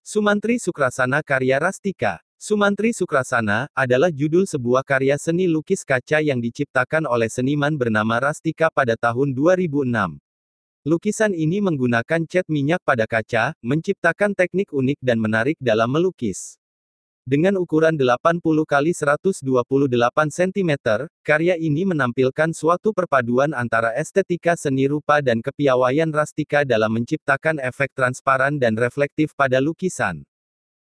Sumantri Sukrasana Karya Rastika. Sumantri Sukrasana adalah judul sebuah karya seni lukis kaca yang diciptakan oleh seniman bernama Rastika pada tahun 2006. Lukisan ini menggunakan cat minyak pada kaca, menciptakan teknik unik dan menarik dalam melukis. Dengan ukuran 80 kali 128 cm, karya ini menampilkan suatu perpaduan antara estetika seni rupa dan kepiawaian Rastika dalam menciptakan efek transparan dan reflektif pada lukisan.